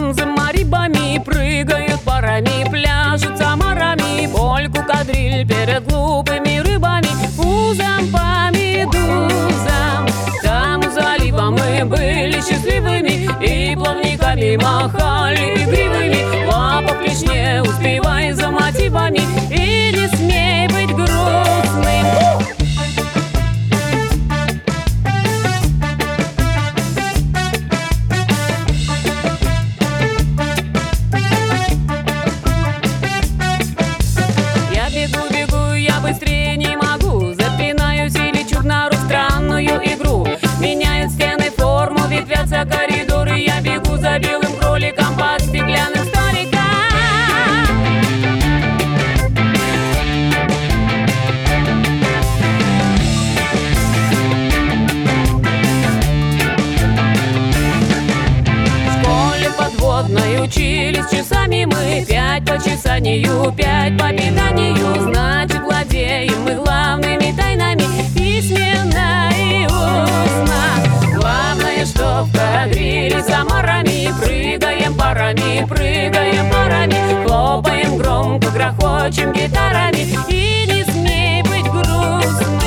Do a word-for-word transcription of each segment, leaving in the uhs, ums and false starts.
танцем марибами, прыгают парами, пляшут самарами, польку кадриль перед глупыми рыбами. Пузом по медузам, там у залива мы были счастливыми, и плавниками махали игривыми. Лапа лишь не успевай за мотивами, и не смей быть грустным. Я бегу, бегу, я быстрее не могу, запинаюсь и лечу в нору в странную игру. Меняют стены форму, ветвятся коридоры, я бегу за белым кроликом под стеклянным столиком. В школе подводной учились часами мы, пять по чесанию, пять по питанию. Значит, владеем мы главными тайнами письменно и устно. Главное, что в кадриле самарами, прыгаем парами, прыгаем парами, хлопаем громко, грохочем гитарами, и не смей быть грустным.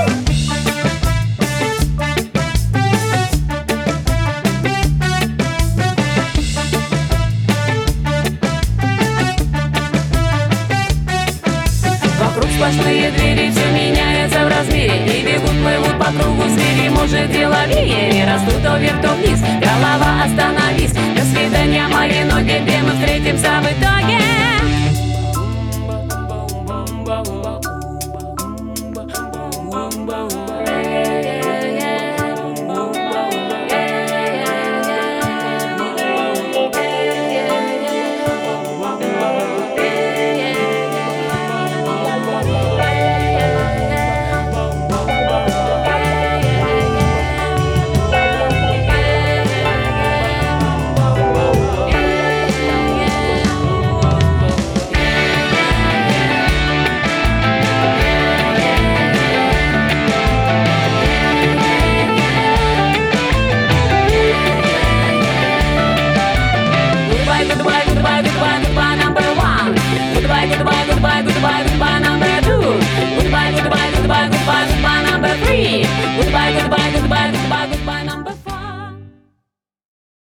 Вокруг сплошные двери, все меняется в размере, и бегут, плывут по кругу звери. Может, дело в веере, растут то вверх, то вниз. Голова, остановись, до свидания, мои ноги, где мы встретимся в итоге?